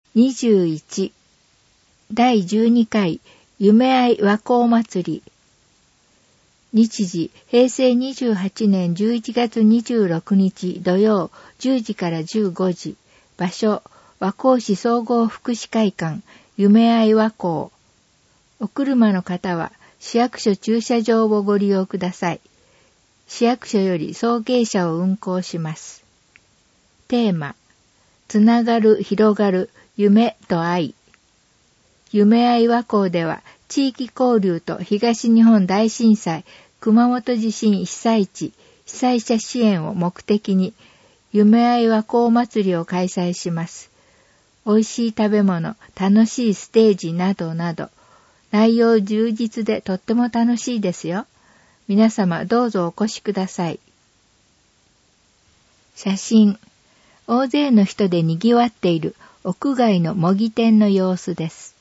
21第12回夢愛和光祭り。日時平成28年11月26日土曜10時から15時。場所和光市総合福祉会館夢愛和光。お車の方は市役所駐車場をご利用ください。市役所より送迎車を運行します。テーマつながる広がる夢と愛。夢愛和光では地域交流と東日本大震災、熊本地震被災地、被災者支援を目的に夢愛和光祭りを開催します。美味しい食べ物、楽しいステージなどなど、内容充実でとっても楽しいですよ。皆様どうぞお越しください。写真。大勢の人で賑わっている屋外の模擬店の様子です。